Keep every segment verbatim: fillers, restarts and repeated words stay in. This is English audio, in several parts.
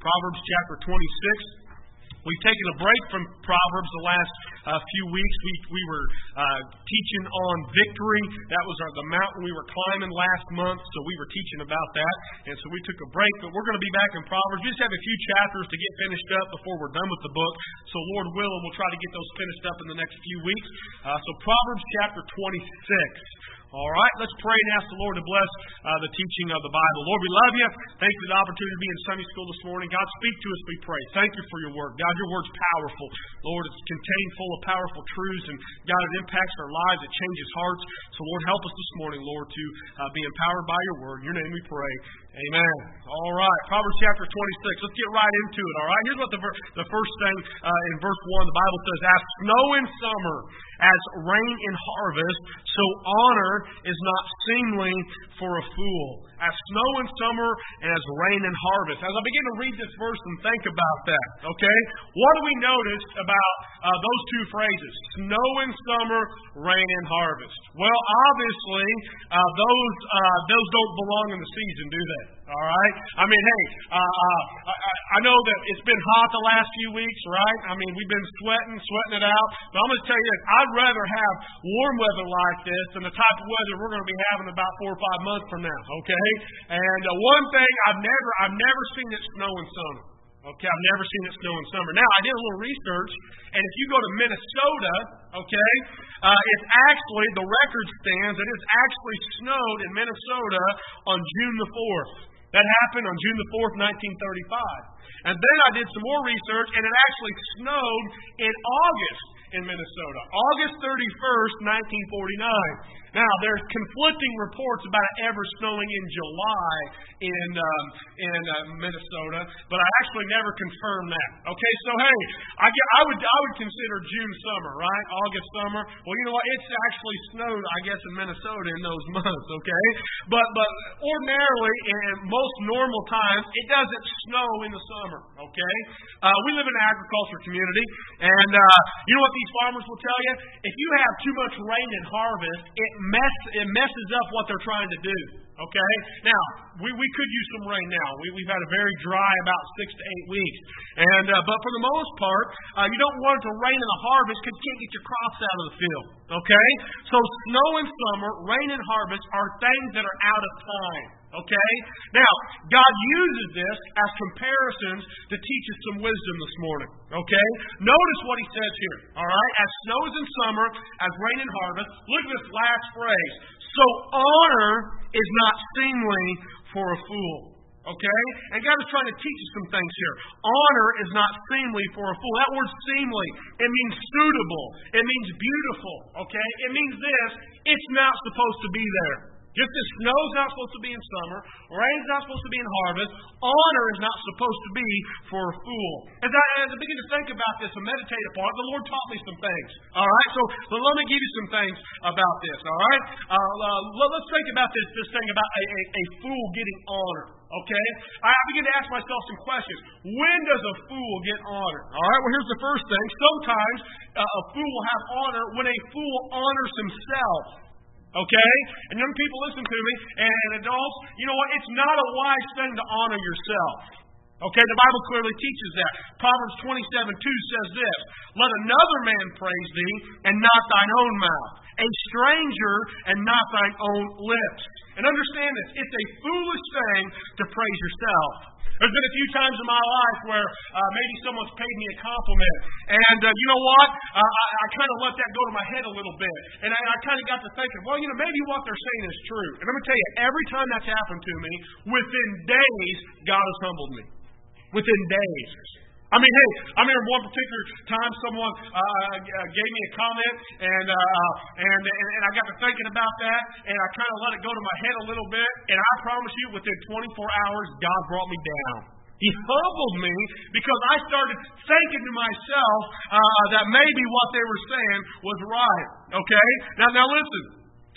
Proverbs chapter twenty-six. We've taken a break from Proverbs the last uh, few weeks. We we were uh, teaching on victory. That was our, the mountain we were climbing last month, so we were teaching about that. And so we took a break, but we're going to be back in Proverbs. We just have a few chapters to get finished up before we're done with the book. So Lord willing, we'll try to get those finished up in the next few weeks. Uh, so Proverbs chapter twenty-six. All right, let's pray and ask the Lord to bless uh, the teaching of the Bible. Lord, we love you. Thank you for the opportunity to be in Sunday school this morning. God, speak to us, we pray. Thank you for your word. God, your word's powerful. Lord, it's contained full of powerful truths, and God, it impacts our lives. It changes hearts. So, Lord, help us this morning, Lord, to uh, be empowered by your word. In your name we pray. Amen. All right, Proverbs chapter twenty-six. Let's get right into it, all right? Here's what the, ver- the first thing uh, in verse one, the Bible says, as snow in summer, as rain in harvest, so honor is not seemly for a fool. As snow in summer and as rain in harvest. As I begin to read this verse and think about that, okay, what do we notice about uh, those two phrases? Snow in summer, rain in harvest. Well, obviously, uh, those uh, those don't belong in the season, do they? All right? I mean, hey, uh, uh, I, I know that it's been hot the last few weeks, right? I mean, we've been sweating, sweating it out. But I'm going to tell you this, I'd rather have warm weather like this than the type of weather we're going to be having about four or five months from now, okay? And uh, one thing, I've never, I've never seen it snow in summer. Okay, I've never seen it snow in summer. Now, I did a little research, and if you go to Minnesota, okay, uh, it's actually, the record stands that it's actually snowed in Minnesota on June the fourth. That happened on June the fourth, nineteen thirty-five. And then I did some more research, and it actually snowed in August in Minnesota. August thirty-first, nineteen forty-nine. Now, there's conflicting reports about it ever snowing in July in um, in uh, Minnesota, but I actually never confirmed that. Okay, so hey, I, get, I would I would consider June summer, right? August summer. Well, you know what? It's actually snowed, I guess, in Minnesota in those months. Okay, but but ordinarily in most normal times, it doesn't snow in the summer. Okay, uh, we live in an agriculture community, and uh, you know what these farmers will tell you? If you have too much rain in harvest, it mess it messes up what they're trying to do. Okay? Now, we, we could use some rain now. We, we've had a very dry about six to eight weeks. And uh, but for the most part, uh, you don't want it to rain in the harvest because you can't get your crops out of the field. Okay? So snow in summer, rain in harvest are things that are out of time. Okay? Now, God uses this as comparisons to teach us some wisdom this morning. Okay? Notice what he says here. All right? As snow is in summer, as rain in harvest. Look at this last phrase. So honor is not seemly for a fool. Okay? And God is trying to teach us some things here. Honor is not seemly for a fool. That word seemly, it means suitable. It means beautiful. Okay? It means this. It's not supposed to be there. Just as snow is not supposed to be in summer, rain is not supposed to be in harvest, honor is not supposed to be for a fool. As I, as I begin to think about this and meditate upon it, the Lord taught me some things. All right, so, so let me give you some things about this. All right, uh, uh, let's think about this this thing about a, a, a fool getting honor. Okay, I begin to ask myself some questions. When does a fool get honor? All right, well here's the first thing. Sometimes uh, a fool will have honor when a fool honors himself. Okay? And young people, listen to me. And adults, you know what? It's not a wise thing to honor yourself. Okay? The Bible clearly teaches that. Proverbs twenty-seven two says this. Let another man praise thee, and not thine own mouth. A stranger, and not thine own lips. And understand this. It's a foolish thing to praise yourself. There's been a few times in my life where uh, maybe someone's paid me a compliment. And uh, you know what? Uh, I, I kind of let that go to my head a little bit. And I, I kind of got to thinking, well, you know, maybe what they're saying is true. And I'm going to tell you, every time that's happened to me, within days, God has humbled me. Within days. I mean, hey, I remember one particular time someone uh, gave me a comment, and, uh, and and and I got to thinking about that, and I kind of let it go to my head a little bit, and I promise you, within twenty-four hours, God brought me down. He humbled me because I started thinking to myself uh, that maybe what they were saying was right. Okay? Now, now listen.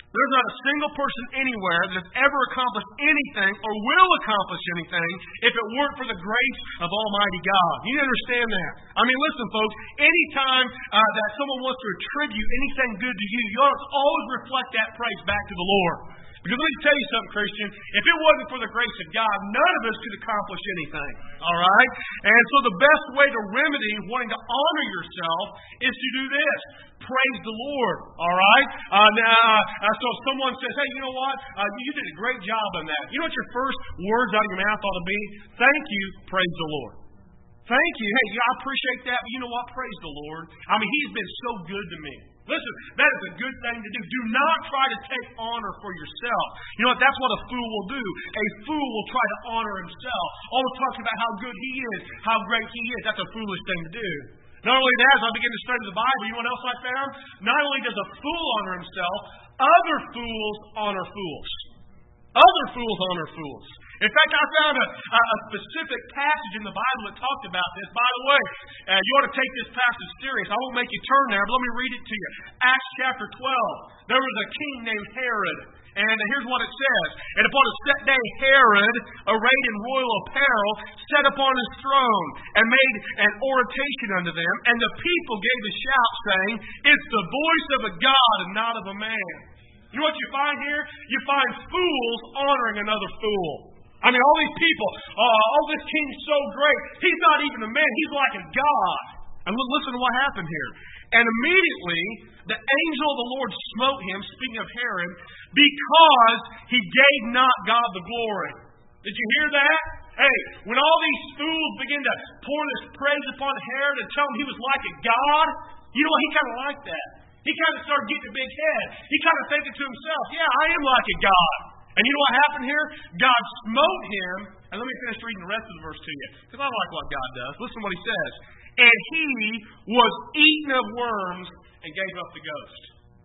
There's not a single person anywhere that has ever accomplished anything or will accomplish anything if it weren't for the grace of Almighty God. You need to understand that. I mean, listen, folks, anytime uh, that someone wants to attribute anything good to you, you ought to always reflect that praise back to the Lord. Because let me tell you something, Christian. If it wasn't for the grace of God, none of us could accomplish anything. All right? And so the best way to remedy wanting to honor yourself is to do this. Praise the Lord. All right? Uh, now, uh, so if someone says, hey, you know what? Uh, you did a great job on that. You know what your first words out of your mouth ought to be? Thank you. Praise the Lord. Thank you. Hey, I appreciate that. But you know what? Praise the Lord. I mean, He's been so good to me. Listen, that is a good thing to do. Do not try to take honor for yourself. You know what? That's what a fool will do. A fool will try to honor himself. Always talking about how good he is, how great he is. That's a foolish thing to do. Not only that, as I begin to study the Bible, you know what else I found? Not only does a fool honor himself, other fools honor fools. Other fools honor fools. In fact, I found a, a specific passage in the Bible that talked about this. By the way, uh, you ought to take this passage serious. I won't make you turn there, but let me read it to you. Acts chapter twelve. There was a king named Herod. And here's what it says. And upon a set day, Herod, arrayed in royal apparel, sat upon his throne and made an oration unto them. And the people gave a shout, saying, It's the voice of a God and not of a man. You know what you find here? You find fools honoring another fool. I mean, all these people, oh, oh, this king's so great. He's not even a man. He's like a God. And listen to what happened here. And immediately, the angel of the Lord smote him, speaking of Herod, because he gave not God the glory. Did you hear that? Hey, when all these fools begin to pour this praise upon Herod and tell him he was like a God, you know what? He kind of liked that. He kind of started getting a big head. He kind of thinking to himself, yeah, I am like a God. And you know what happened here? God smote him. And let me finish reading the rest of the verse to you, because I like what God does. Listen to what he says. And he was eaten of worms and gave up the ghost.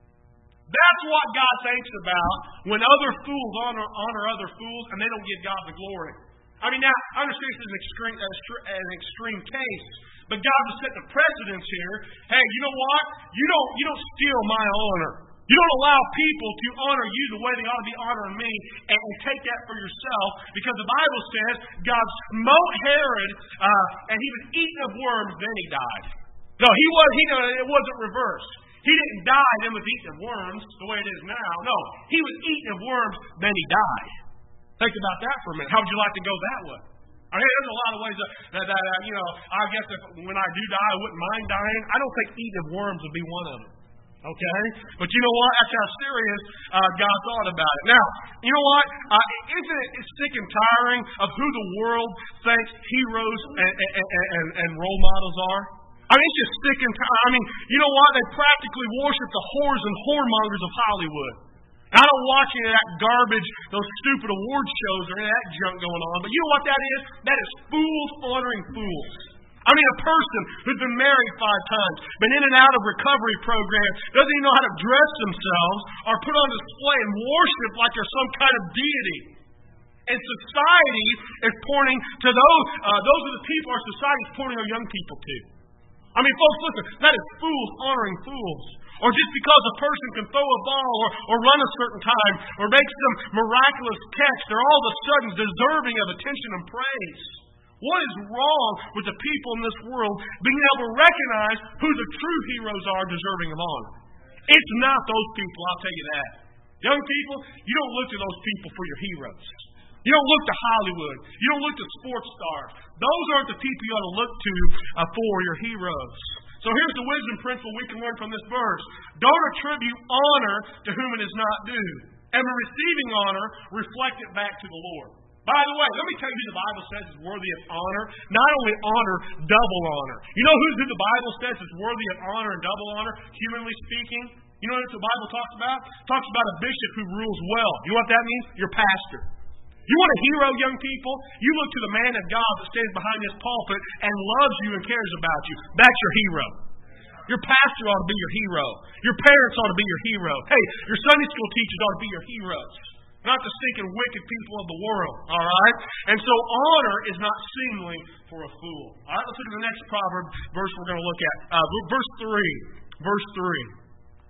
That's what God thinks about when other fools honor, honor other fools and they don't give God the glory. I mean, now, I understand this is an extreme, an extreme case, but God was setting a precedence here. Hey, you know what? You don't, you don't steal my honor. You don't allow people to honor you the way they ought to be honoring me and, and take that for yourself, because the Bible says God smote Herod uh, and he was eaten of worms, then he died. No, he was. He it wasn't reversed. He didn't die, then was eaten of worms the way it is now. No, he was eaten of worms, then he died. Think about that for a minute. How would you like to go that way? I mean, there's a lot of ways that, that, that uh, you know, I guess if, when I do die, I wouldn't mind dying. I don't think eating of worms would be one of them. Okay? But you know what? That's how serious uh, God thought about it. Now, you know what? Uh, isn't it sick and tiring of who the world thinks heroes and, and, and, and role models are? I mean, it's just sick and tiring. I mean, you know what? They practically worship the whores and whoremongers of Hollywood. I don't watch any of that garbage, those stupid award shows or any of that junk going on. But you know what that is? That is fools honoring fools. I mean, a person who's been married five times, been in and out of recovery programs, doesn't even know how to dress themselves, are put on display and worshipped like they're some kind of deity. And society is pointing to those, uh, those are the people our society is pointing our young people to. I mean, folks, listen, that is fools honoring fools. Or just because a person can throw a ball or, or run a certain time or make some miraculous catch, they're all of a sudden deserving of attention and praise. What is wrong with the people in this world being able to recognize who the true heroes are deserving of honor? It's not those people, I'll tell you that. Young people, you don't look to those people for your heroes. You don't look to Hollywood. You don't look to sports stars. Those aren't the people you ought to look to uh, for your heroes. So here's the wisdom principle we can learn from this verse. Don't attribute honor to whom it is not due. And when receiving honor, reflect it back to the Lord. By the way, let me tell you who the Bible says is worthy of honor. Not only honor, double honor. You know who, who the Bible says is worthy of honor and double honor, humanly speaking? You know what the Bible talks about? It talks about a bishop who rules well. You know what that means? Your pastor. You want a hero, young people? You look to the man of God that stands behind this pulpit and loves you and cares about you. That's your hero. Your pastor ought to be your hero. Your parents ought to be your hero. Hey, your Sunday school teachers ought to be your heroes. Not the stinking wicked people of the world. All right? And so honor is not seemly for a fool. All right, let's look at the next proverb verse we're going to look at. Uh, verse three. Verse three.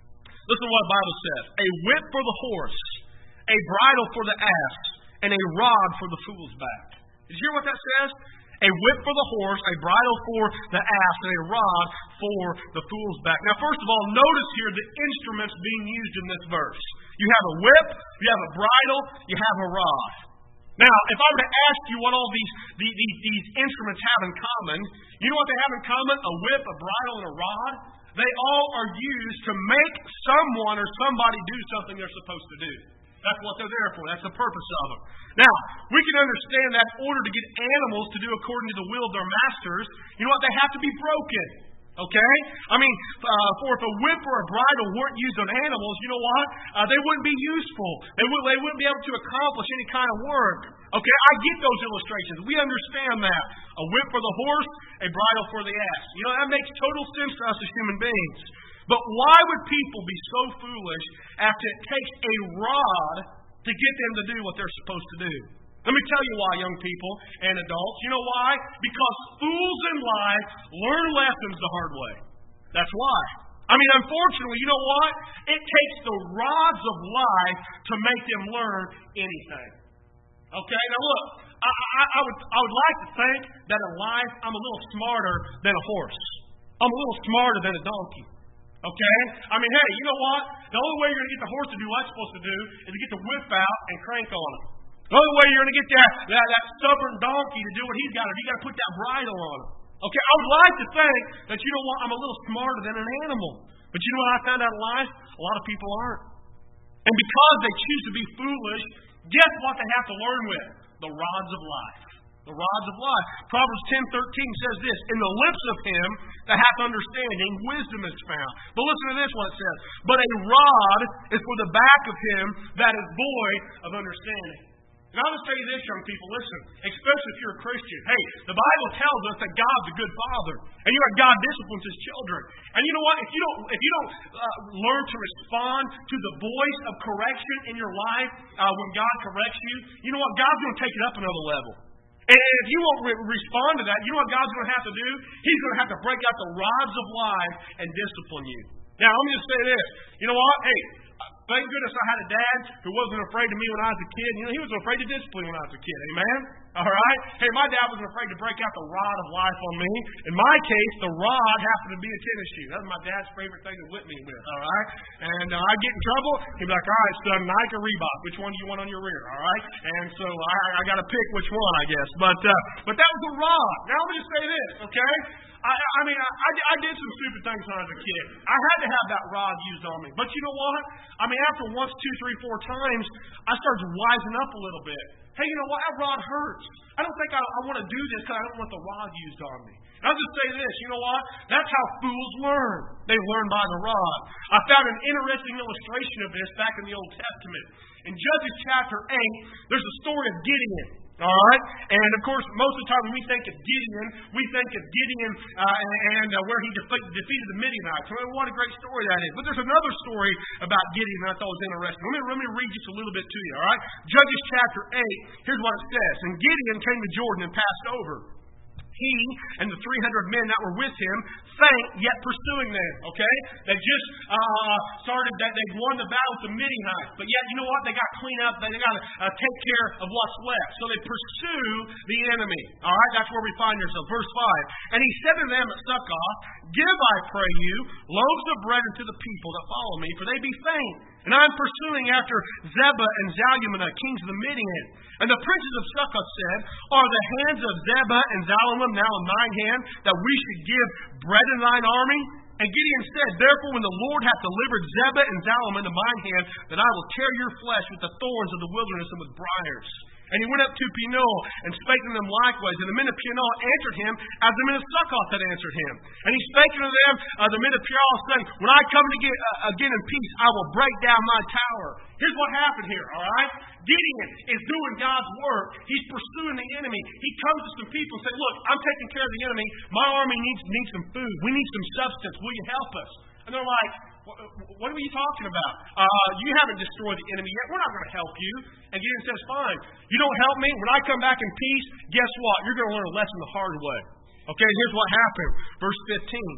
Listen to what the Bible says. A whip for the horse, a bridle for the ass, and a rod for the fool's back. Did you hear what that says? A whip for the horse, a bridle for the ass, and a rod for the fool's back. Now, first of all, notice here the instruments being used in this verse. You have a whip, you have a bridle, you have a rod. Now, if I were to ask you what all these, these, these, these instruments have in common, you know what they have in common? A whip, a bridle, and a rod? They all are used to make someone or somebody do something they're supposed to do. That's what they're there for. That's the purpose of them. Now, we can understand that in order to get animals to do according to the will of their masters, you know what? They have to be broken. Okay? I mean, uh, for if a whip or a bridle weren't used on animals, you know what? Uh, they wouldn't be useful. They, would, they wouldn't be able to accomplish any kind of work. Okay? I get those illustrations. We understand that. A whip for the horse, a bridle for the ass. You know, that makes total sense to us as human beings. But why would people be so foolish after it takes a rod to get them to do what they're supposed to do? Let me tell you why, young people and adults. You know why? Because fools in life learn lessons the hard way. That's why. I mean, unfortunately, you know what? It takes the rods of life to make them learn anything. Okay? Now look, I, I, I would I would like to think that in life I'm a little smarter than a horse. I'm a little smarter than a donkey. Okay? I mean, hey, you know what? The only way you're going to get the horse to do what it's supposed to do is to get the whip out and crank on him. The only way you're going to get that, that, that stubborn donkey to do what he's got to do, you got to put that bridle on him. Okay? I would like to think that, you know what, I'm a little smarter than an animal. But you know what I found out in life? A lot of people aren't. And because they choose to be foolish, guess what they have to learn with? The rods of life. The rods of life. Proverbs ten thirteen says this, in the lips of him that hath understanding, wisdom is found. But listen to this, what it says. But a rod is for the back of him that is void of understanding. And I'll just tell you this, young people, listen, especially if you're a Christian. Hey, the Bible tells us that God's a good father. And you know what? God disciplines his children. And you know what? If you don't if you don't uh, learn to respond to the voice of correction in your life uh, when God corrects you, you know what? God's going to take it up another level. And if you won't re- respond to that, you know what God's going to have to do? He's going to have to break out the rods of life and discipline you. Now, let me just say this. You know what? Hey, thank goodness I had a dad who wasn't afraid of me when I was a kid. You know, he wasn't afraid to discipline when I was a kid. Amen? All right? Hey, my dad wasn't afraid to break out the rod of life on me. In my case, the rod happened to be a tennis shoe. That was my dad's favorite thing to whip me with. All right? And uh, I'd get in trouble. He'd be like, all right, son, Nike or Reebok. Which one do you want on your rear? All right? And so I, I got to pick which one, I guess. But, uh, but that was the rod. Now, let me just say this, okay? I, I mean, I, I did some stupid things when I was a kid. I had to have that rod used on me. But you know what? I mean, after once, two, three, four times, I started to wisen up a little bit. Hey, you know what? That rod hurts. I don't think I, I want to do this because I don't want the rod used on me. And I'll just say this. You know what? That's how fools learn. They learn by the rod. I found an interesting illustration of this back in the Old Testament. In Judges chapter eight, there's a story of Gideon. All right? And, of course, most of the time when we think of Gideon, we think of Gideon uh, and, and uh, where he defe- defeated the Midianites. I mean, what a great story that is. But there's another story about Gideon that I thought was interesting. Let me, let me read just a little bit to you, all right? Judges chapter eight, here's what it says. And Gideon came to Jordan and passed over. He and the three hundred men that were with him faint, yet pursuing them. Okay? They just uh, started, that they won the battle with the Midianites. But yet, you know what? They got to clean up. They got to uh, take care of what's left. So they pursue the enemy. All right? That's where we find ourselves. Verse five. And he said to them at Succoth, give, I pray you, loaves of bread unto the people that follow me, for they be faint. And I am pursuing after Zebah and Zalmunna, kings of the Midian. And the princes of Succoth said, are the hands of Zebah and Zalmunna now in thine hand, that we should give bread in thine army? And Gideon said, therefore, when the Lord hath delivered Zebah and Zalmunna into mine hand, then I will tear your flesh with the thorns of the wilderness and with briars. And he went up to Penuel and spake unto them likewise. And the men of Penuel answered him as the men of Succoth had answered him. And he spake unto them, uh, the men of Penuel, saying, when I come again, uh, again in peace, I will break down my tower. Here's what happened here, all right? Gideon is doing God's work. He's pursuing the enemy. He comes to some people and says, look, I'm taking care of the enemy. My army needs, needs some food. We need some substance. Will you help us? And they're like, what are you talking about? Uh, you haven't destroyed the enemy yet. We're not going to help you. And Gideon says, fine. You don't help me. When I come back in peace, guess what? You're going to learn a lesson the hard way. Okay, here's what happened. Verse fifteen.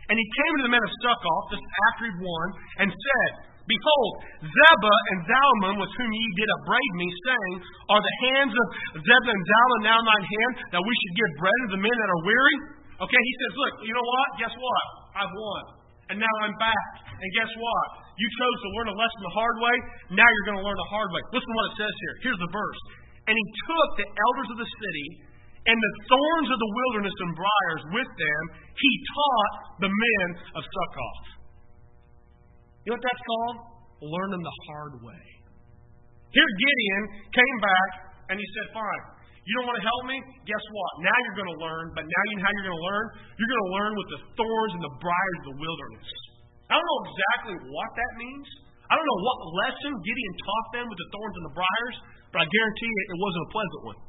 And he came to the men of Succoth, just after he won, and said, Behold, Zebah and Zalmunna, with whom ye did upbraid me, saying, Are the hands of Zebah and Zalmunna now in thine hand, that we should give bread to the men that are weary? Okay, he says, look, you know what? Guess what? I've won. And now I'm back. And guess what? You chose to learn a lesson the hard way. Now you're going to learn the hard way. Listen to what it says here. Here's the verse. And he took the elders of the city and the thorns of the wilderness and briars with them. He taught the men of Succoth. You know what that's called? Learning the hard way. Here Gideon came back and he said, fine, you don't want to help me? Guess what? Now you're going to learn, but now you know how you're going to learn? You're going to learn with the thorns and the briars of the wilderness. I don't know exactly what that means. I don't know what lesson Gideon taught them with the thorns and the briars, but I guarantee you it wasn't a pleasant one.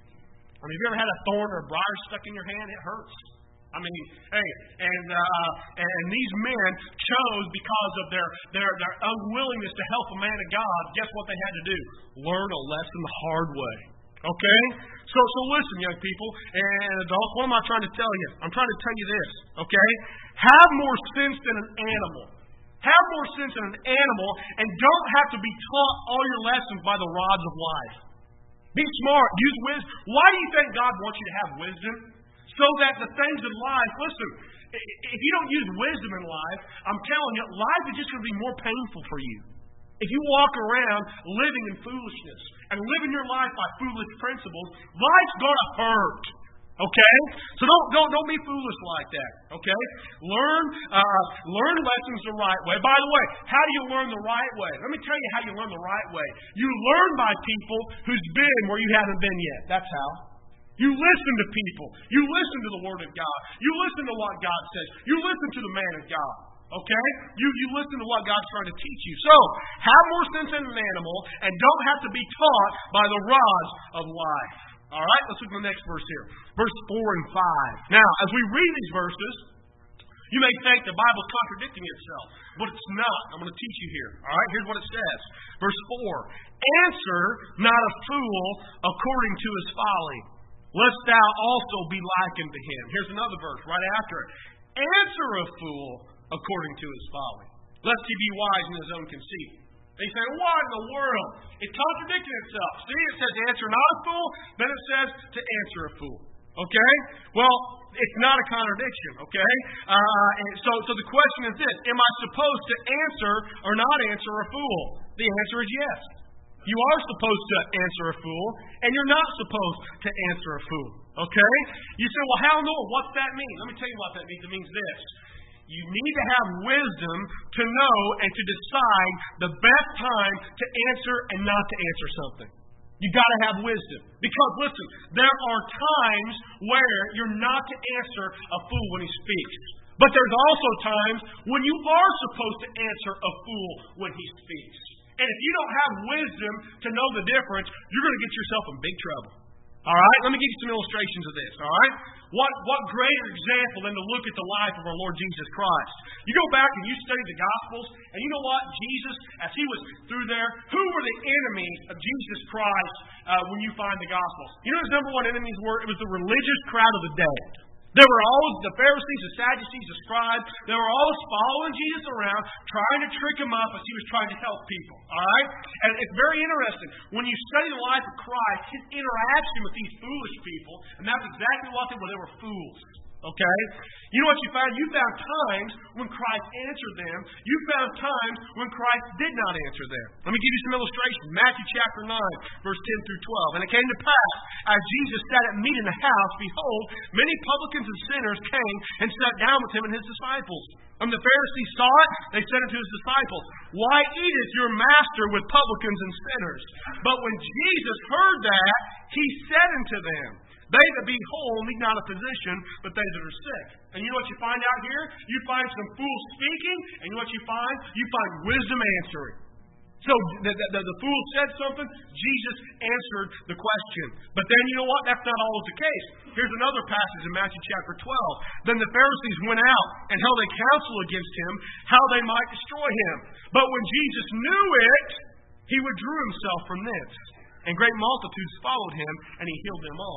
I mean, have you ever had a thorn or a briar stuck in your hand? It hurts. I mean, hey, and uh, and these men chose because of their, their their unwillingness to help a man of God. Guess what they had to do? Learn a lesson the hard way. Okay? So so listen, young people and adults, what am I trying to tell you? I'm trying to tell you this, okay? Have more sense than an animal. Have more sense than an animal and don't have to be taught all your lessons by the rods of life. Be smart. Use wisdom. Why do you think God wants you to have wisdom? So that the things in life, listen, if you don't use wisdom in life, I'm telling you, life is just going to be more painful for you. If you walk around living in foolishness and living your life by foolish principles, life's going to hurt. Okay? So don't don't don't be foolish like that. Okay? Learn uh, learn lessons the right way. By the way, how do you learn the right way? Let me tell you how you learn the right way. You learn by people who's been where you haven't been yet. That's how. You listen to people. You listen to the Word of God. You listen to what God says. You listen to the man of God. Okay? You you listen to what God's trying to teach you. So, have more sense than an animal and don't have to be taught by the rods of life. All right? Let's look at the next verse here. Verse four and five. Now, as we read these verses, you may think the Bible's contradicting itself, but it's not. I'm going to teach you here. All right? Here's what it says. Verse four. Answer not a fool according to his folly, lest thou also be likened to him. Here's another verse right after it. Answer a fool according to his folly, lest he be wise in his own conceit. And you say, what in the world? It's contradicting itself. See, it says answer not a fool, then it says to answer a fool. Okay? Well, it's not a contradiction, okay? Uh, and so, so the question is this. Am I supposed to answer or not answer a fool? The answer is yes. You are supposed to answer a fool, and you're not supposed to answer a fool. Okay? You say, well, how in the world? What's that mean? Let me tell you what that means. It means this. You need to have wisdom to know and to decide the best time to answer and not to answer something. You've got to have wisdom. Because, listen, there are times where you're not to answer a fool when he speaks. But there's also times when you are supposed to answer a fool when he speaks. And if you don't have wisdom to know the difference, you're going to get yourself in big trouble. All right? Let me give you some illustrations of this. All right? What, what greater example than to look at the life of our Lord Jesus Christ? You go back and you study the Gospels, and you know what? Jesus, as he was through there, who were the enemies of Jesus Christ uh, when you find the Gospels? You know his number one enemies were? It was the religious crowd of the day. There were always the Pharisees, the Sadducees, the scribes. They were always following Jesus around, trying to trick him up as he was trying to help people. All right? And it's very interesting. When you study the life of Christ, his interaction with these foolish people, and that's exactly what they were. They were fools. Okay? You know what you found? You found times when Christ answered them. You found times when Christ did not answer them. Let me give you some illustrations. Matthew chapter nine, verse ten through twelve. And it came to pass, as Jesus sat at meat in the house, behold, many publicans and sinners came and sat down with him and his disciples. When the Pharisees saw it, they said unto his disciples, Why eateth your master with publicans and sinners? But when Jesus heard that, he said unto them, They that be whole need not a physician, but they that are sick. And you know what you find out here? You find some fools speaking, and you know what you find? You find wisdom answering. So the, the, the fool said something, Jesus answered the question. But then you know what? That's not always the case. Here's another passage in Matthew chapter twelve. Then the Pharisees went out and held a council against him, how they might destroy him. But when Jesus knew it, he withdrew himself from thence. And great multitudes followed him, and he healed them all. So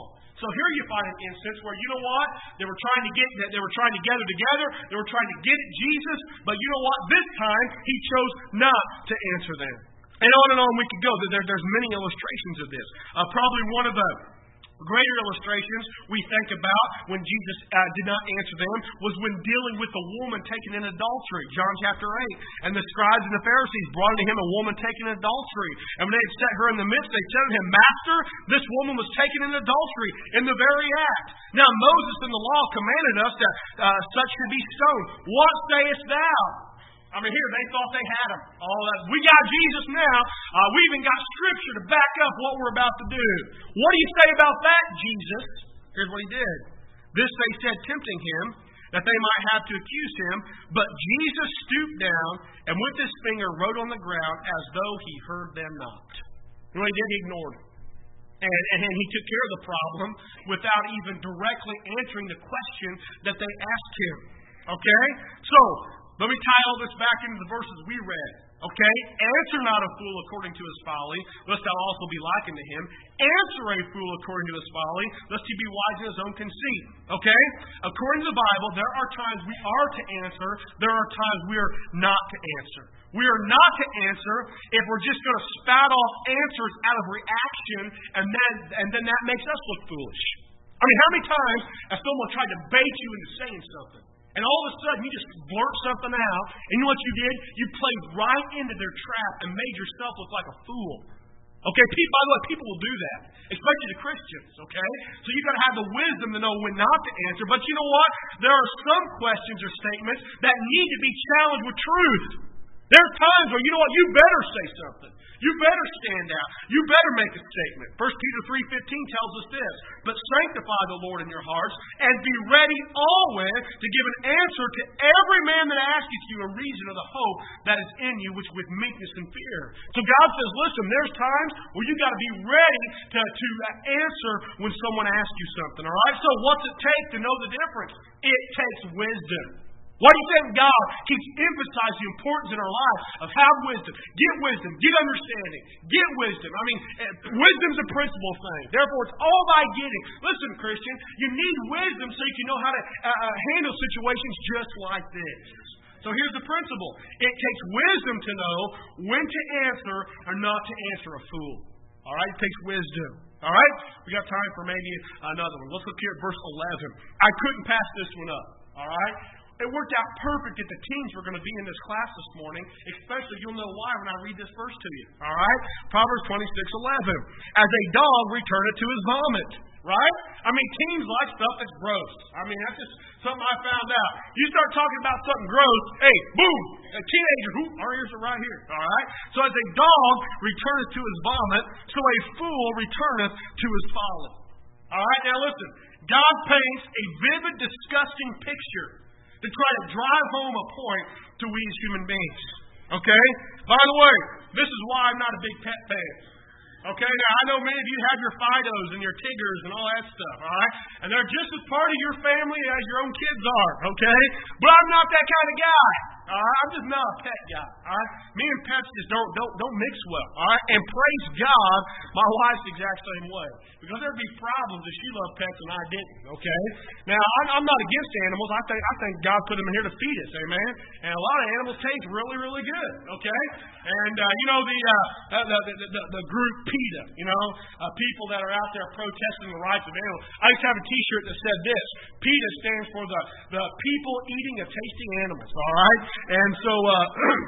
So here you find an instance where, you know what? They were trying to get, they were trying to gather together. They were trying to get at Jesus. But you know what? This time, He chose not to answer them. And on and on we could go. There, there's many illustrations of this. Uh, probably one of the greater illustrations we think about when Jesus uh, did not answer them was when dealing with the woman taken in adultery. John chapter eight. And the scribes and the Pharisees brought unto Him a woman taken in adultery. And when they had set her in the midst, they said to Him, Master, this woman was taken in adultery in the very act. Now Moses in the law commanded us that uh, such should be stoned. What sayest thou? I mean, here, they thought they had Him. All that. We got Jesus now. Uh, we even got Scripture to back up what we're about to do. What do you say about that, Jesus? Here's what He did. This they said, tempting Him, that they might have to accuse Him. But Jesus stooped down and with His finger wrote on the ground as though He heard them not. And what He did, He ignored them. And, and He took care of the problem without even directly answering the question that they asked Him. Okay? So, let me tie all this back into the verses we read. Okay? Answer not a fool according to his folly, lest thou also be likened to him. Answer a fool according to his folly, lest he be wise in his own conceit. Okay? According to the Bible, there are times we are to answer. There are times we are not to answer. We are not to answer if we're just going to spout off answers out of reaction, and then, and then that makes us look foolish. I mean, how many times has someone tried to bait you into saying something? And all of a sudden, you just blurt something out. And you know what you did? You played right into their trap and made yourself look like a fool. Okay, by the way, people will do that. Especially the Christians, okay? So you've got to have the wisdom to know when not to answer. But you know what? There are some questions or statements that need to be challenged with truth. There are times where, you know what? You better say something. You better stand out. You better make a statement. First Peter three fifteen tells us this. But sanctify the Lord in your hearts, and be ready always to give an answer to every man that asketh you a reason of the hope that is in you, which with meekness and fear. So God says, listen, there's times where you've got to be ready to, to answer when someone asks you something. All right? So what's it take to know the difference? It takes wisdom. Why do you think God keeps emphasizing the importance in our lives of have wisdom? Get wisdom. Get understanding. Get wisdom. I mean, wisdom's a principal thing. Therefore, it's all by getting. Listen, Christian, you need wisdom so you can know how to uh, handle situations just like this. So here's the principle. It takes wisdom to know when to answer or not to answer a fool. All right? It takes wisdom. All right? We got time for maybe another one. Let's look here at verse eleven. I couldn't pass this one up. All right? It worked out perfect that the teens were going to be in this class this morning, especially you'll know why when I read this verse to you. All right? Proverbs twenty-six eleven. As a dog returneth to his vomit. Right? I mean, teens like stuff that's gross. I mean, that's just something I found out. You start talking about something gross, hey, boom, a teenager, whoop, our ears are right here. All right? So as a dog returneth to his vomit, so a fool returneth to his folly. All right? Now listen. God paints a vivid, disgusting picture to try to drive home a point to we as human beings. Okay? By the way, this is why I'm not a big pet fan. Okay? Now, I know many of you have your Fidos and your Tiggers and all that stuff, all right? And they're just as part of your family as your own kids are, okay? But I'm not that kind of guy. All right? I'm just not a pet guy. All right? Me and pets just don't, don't, don't mix well. All right? And praise God, my wife's the exact same way. Because there'd be problems if she loved pets and I didn't. Okay? Now, I'm, I'm not against animals. I think I think God put them in here to feed us. Amen? And a lot of animals taste really, really good. Okay? And, uh, you know, the, uh, the, the, the, the group PETA, you know, uh, people that are out there protesting the rights of animals. I used to have a T-shirt that said this. PETA stands for the, the people eating of tasting animals. All right? And so, uh,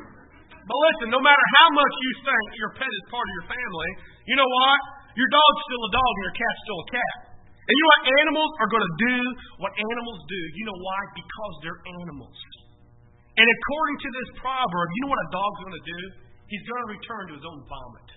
but listen, no matter how much you think your pet is part of your family, you know what? Your dog's still a dog and your cat's still a cat. And you know what? Animals are going to do what animals do. You know why? Because they're animals. And according to this proverb, you know what a dog's going to do? He's going to return to his own vomit.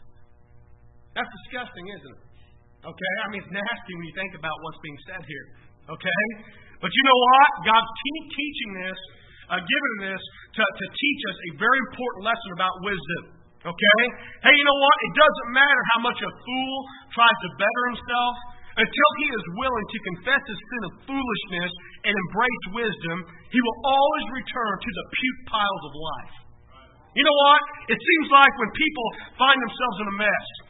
That's disgusting, isn't it? Okay? I mean, it's nasty when you think about what's being said here. Okay? But you know what? God's te- teaching this, uh, giving this to, to teach us a very important lesson about wisdom. Okay? Hey, you know what? It doesn't matter how much a fool tries to better himself. Until he is willing to confess his sin of foolishness and embrace wisdom, he will always return to the puke piles of life. You know what? It seems like when people find themselves in a mess,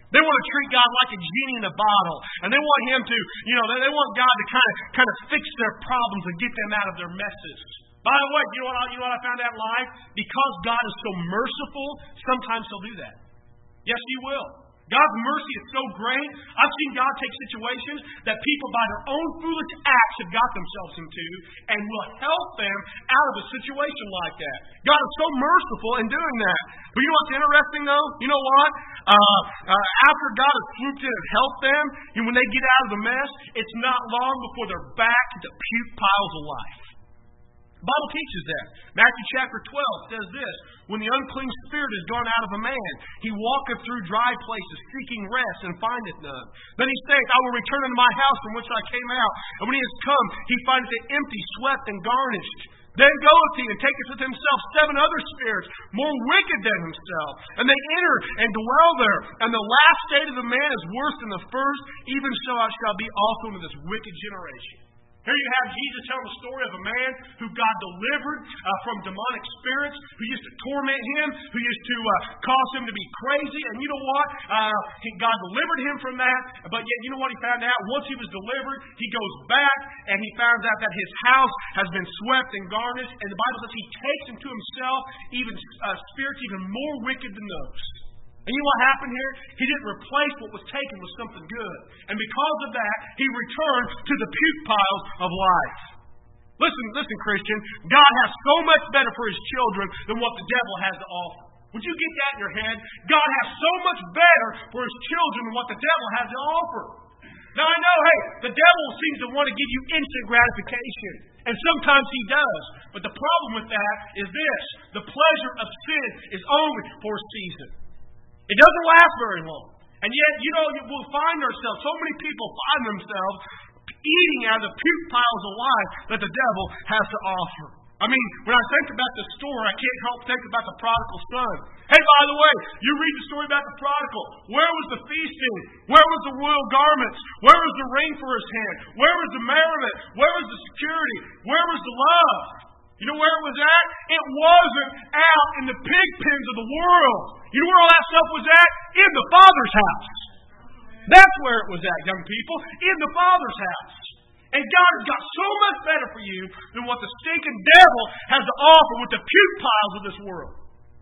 They want to treat God like a genie in a bottle. And they want Him to, you know, they, they want God to kind of kind of fix their problems and get them out of their messes. By the way, you know what I, you know what I found out in life? Because God is so merciful, sometimes He'll do that. Yes, He will. God's mercy is so great. I've seen God take situations that people by their own foolish acts have got themselves into and will help them out of a situation like that. God is so merciful in doing that. But you know what's interesting though? You know what? Uh, uh, after God has swooped in and helped them, and when they get out of the mess, it's not long before they're back to the puke piles of life. The Bible teaches that. Matthew chapter twelve says this: when the unclean spirit is gone out of a man, he walketh through dry places, seeking rest, and findeth none. Then he saith, I will return unto my house from which I came out. And when he is come, he findeth it empty, swept, and garnished. Then goeth he and taketh with himself seven other spirits, more wicked than himself. And they enter and dwell there. And the last state of the man is worse than the first. Even so it shall be also unto this wicked generation. Here you have Jesus telling the story of a man who God delivered uh, from demonic spirits, who used to torment him, who used to uh, cause him to be crazy. And you know what? Uh, he, God delivered him from that. But yet, you know what he found out? Once he was delivered, he goes back and he finds out that his house has been swept and garnished. And the Bible says he takes into himself even uh, spirits even more wicked than those. And you know what happened here? He didn't replace what was taken with something good. And because of that, he returned to the puke piles of life. Listen, listen, Christian. God has so much better for His children than what the devil has to offer. Would you get that in your head? God has so much better for His children than what the devil has to offer. Now I know, hey, the devil seems to want to give you instant gratification. And sometimes he does. But the problem with that is this: the pleasure of sin is only for a season. It doesn't last very long. And yet, you know, we'll find ourselves, so many people find themselves eating out of the puke piles of life that the devil has to offer. I mean, when I think about the story, I can't help think about the prodigal son. Hey, by the way, you read the story about the prodigal. Where was the feasting? Where was the royal garments? Where was the ring for his hand? Where was the merriment? Where was the security? Where was the love? You know where it was at? It wasn't out in the pig pens of the world. You know where all that stuff was at? In the Father's house. That's where it was at, young people. In the Father's house. And God has got so much better for you than what the stinking devil has to offer with the puke piles of this world.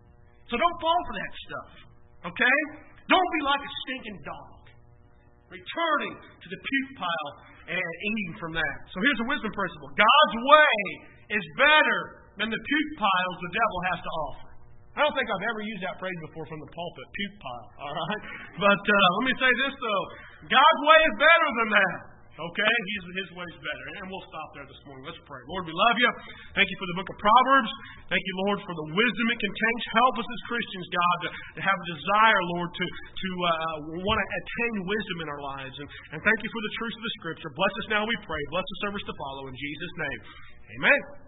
So don't fall for that stuff. Okay? Don't be like a stinking dog, returning to the puke pile and eating from that. So here's the wisdom principle. God's way is better than the puke piles the devil has to offer. I don't think I've ever used that phrase before from the pulpit, puke pile. All right? But uh, let me say this, though. God's way is better than that. Okay? His, his way is better. And we'll stop there this morning. Let's pray. Lord, we love you. Thank you for the book of Proverbs. Thank you, Lord, for the wisdom it contains. Help us as Christians, God, to, to have a desire, Lord, to, to uh, want to attain wisdom in our lives. And, and thank you for the truth of the Scripture. Bless us now, we pray. Bless the service to follow. In Jesus' name, amen.